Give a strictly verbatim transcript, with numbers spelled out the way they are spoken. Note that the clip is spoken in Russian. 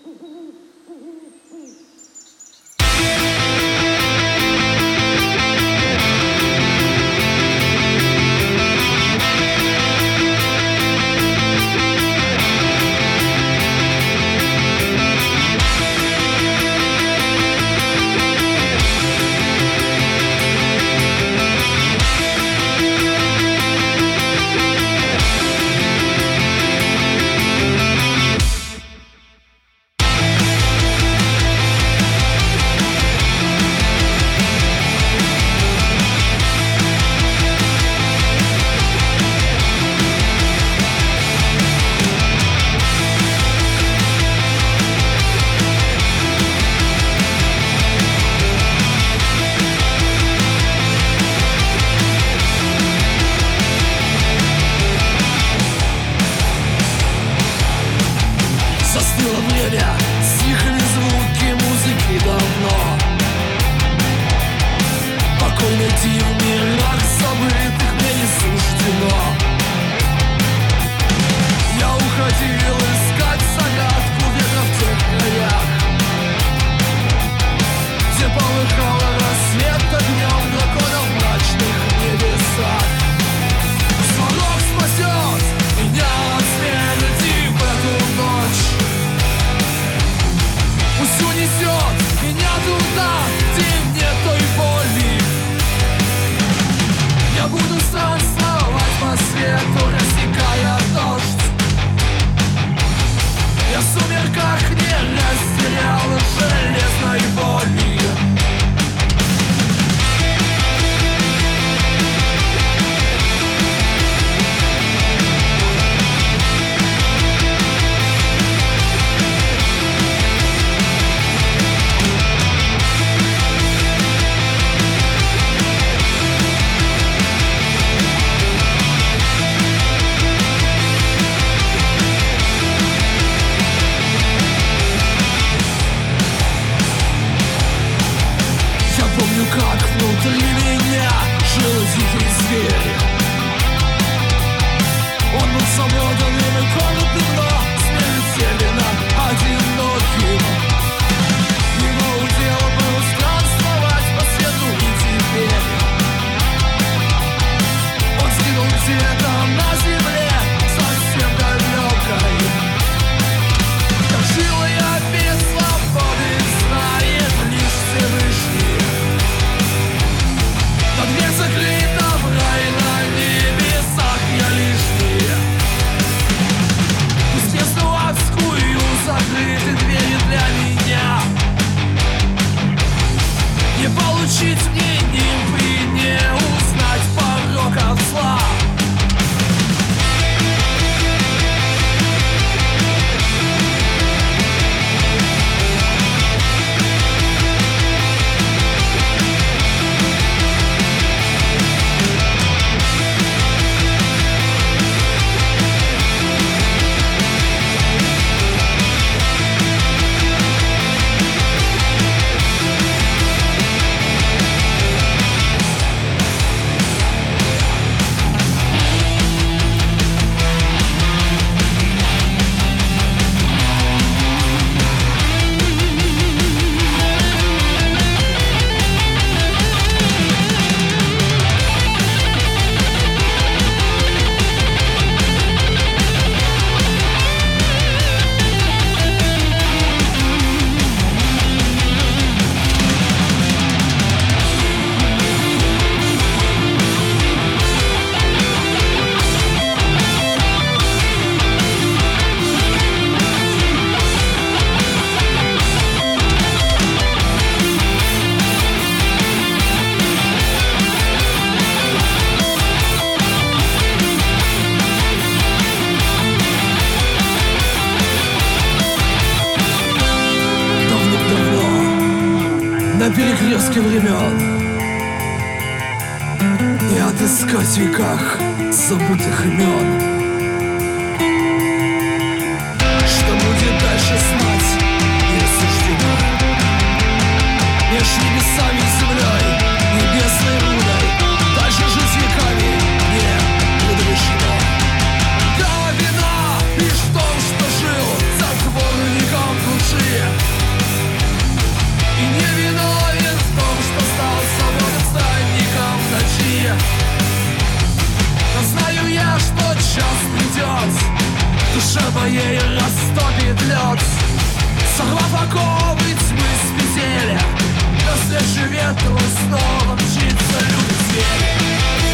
Стихли звуки музыки давно. Покой найти в мирах забытых мне не суждено. Я уходил искать загадку ветра в тех краях, где полыхал рассвет огнем дракона в мрачных небесах. Звонок спасет меня от смерти в эту ночь. Пусть унесет меня туда, где нет той боли. Я буду странствовать по свету, рассекая дождь. Я в сумерках не растерял железной воли. Как внутри меня жил дикий зверь. Он был свободен и комнатным, но смертельно одиноким. Его удел был странствовать по свету, и теперь он сгинул где-то на земле, совсем далекой. Как жил я без свободы, знает лишь Всевышний. Дверь закрыта в рай, на небесах я лишний. Пусть месту адскую закрыты двери для меня. Не получить мне нимб и не узнать пороков зла. На перекрестке времен и отыскать в веках забытых имен. Что будет дальше, знать не суждено. Меж небесами и землей, небесной рудой, дальше жить веками не предрешено. Да, вина лишь в том, что жил затворником души. своей растопит лед, сорвав оковы тьмы с петель. Навстречу ветру снова мчится люк зверь.